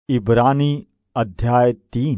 इब्रानी अध्याय 3।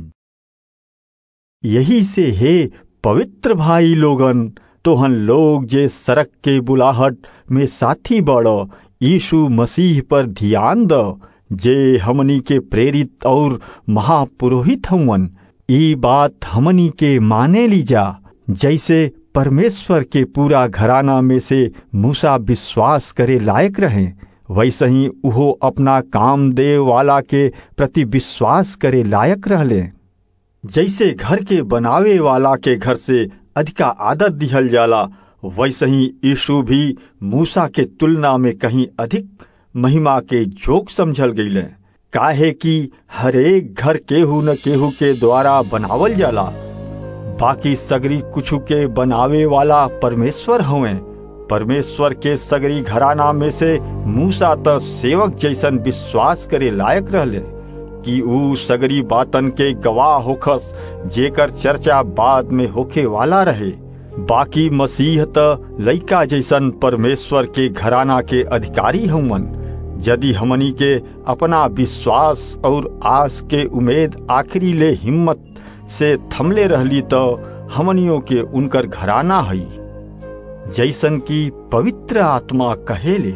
यही से हे पवित्र भाई लोगन, तोहन लोग जे सड़क के बुलाहट में साथी बड़ो, यीशु मसीह पर ध्यान दो, जे हमनी के प्रेरित और महापुरोहित हवन। ई बात हमनी के माने लीजा, जैसे परमेश्वर के पूरा घराना में से मूसा विश्वास करे लायक रहे, वैसे ही उहो अपना काम दे वाला के प्रति विश्वास करे लायक रहले। जैसे घर के बनावे वाला के घर से अधिका आदर दिहल जाला, वैसे ही यीशु भी मूसा के तुलना में कहीं अधिक महिमा के जोग समझल गईले। काहे कि हरेक घर केहू न केहू के द्वारा बनावल जाला, बाकी सगरी कुछु के बनावे वाला परमेश्वर हवे। परमेश्वर के सगरी घराना में से मूसा त सेवक जैसन विश्वास करे लायक रहले कि ऊ सगरी बातन के गवाह होखस, जेकर चर्चा बाद में होखे वाला रहे। बाकी मसीह त लइका जैसन परमेश्वर के घराना के अधिकारी हवन। यदि हमनी के अपना विश्वास और आस के उम्मीद आखिरी ले हिम्मत से थमले रहली तो हमनियों के उनकर घराना हई, जैसन की पवित्र आत्मा कहेले।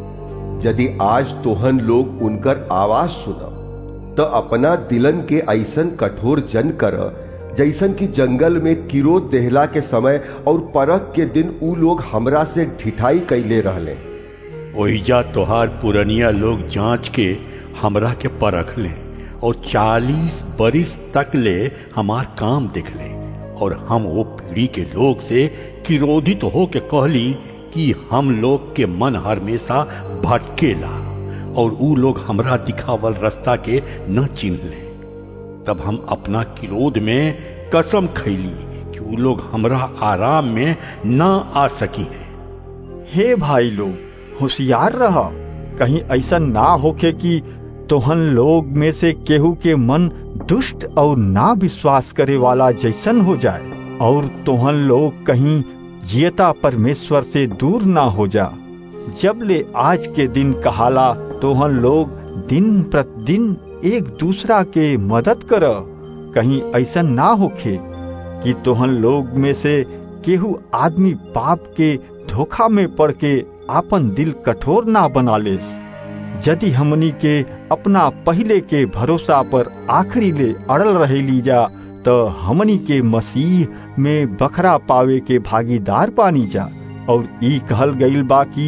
यदि आज तोहन लोग उनकर आवाज सुना तो अपना दिलन के ऐसन कठोर जन कर, जैसन की जंगल में किरो देहला के समय और परख के दिन ऊ लोग हमरा से ढिठाई कैले रहले। ओहिजा तोहार पुरनिया लोग जांच के हमरा के परख ले और 40 बरिस तक ले हमार काम देख ले, और हम वो पीढ़ी के लोग से क्रोधित हो के कहली कि हम लोग के मन हमेशा भटकेला और ऊ लोग हमरा दिखावल रास्ता के न चिन्ह ले। तब हम अपना क्रोध में कसम खैली कि ऊ लोग हमरा आराम में न आ सकी है। हे भाई लोग, होशियार रहा, कहीं ऐसा ना होके कि तोहन लोग में से केहू के मन दुष्ट और ना विश्वास करे वाला जैसन हो जाए, और तोहन लोग कहीं जियता परमेश्वर से दूर ना हो जा। जब ले आज के दिन कहाला, तोहन लोग दिन प्रतिदिन एक दूसरा के मदद कर, कहीं ऐसा ना होखे कि तोहन लोग में से केहू आदमी पाप के धोखा में पड़ के आपन दिल कठोर ना बना लेस। यदि हमनी के अपना पहले के भरोसा पर आखिरी ले अड़ल रहे लीजा, तो हमनी के मसीह में बखरा पावे के भागीदार पानी जा। और ई कहल गईल बा कि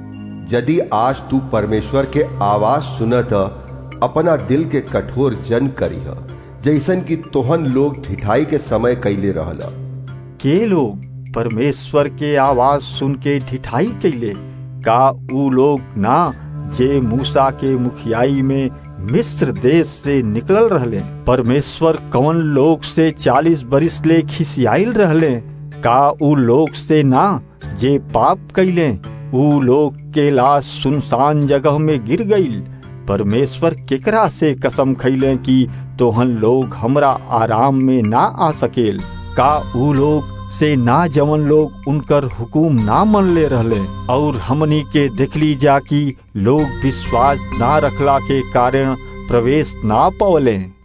यदि आज तू परमेश्वर के आवाज सुनत, अपना दिल के कठोर जन करीह, जैसन कि तोहन लोग ढिठाई के समय कैले रहला। के लोग परमेश्वर के आवाज सुन के ढिठाई कैले? का ऊ लोग ना जे मूसा के मुखियाई में मिस्र देश से निकलल रहले? परमेश्वर कौन लोग से 40 बरिस ले खिसियाइल रहले? का ऊ लोग से ना जे पाप कैले? ऊ लोग के लाश सुनसान जगह में गिर गईल। परमेश्वर केकरा से कसम खैले कि तोहन लोग हमरा आराम में ना आ सकेल? का ऊ लोग से ना जवन लोग उनकर हुकुम ना मन ले रहले, और हमनी के देखली जा कि लोग विश्वास ना रखला के कारण प्रवेश ना पवले।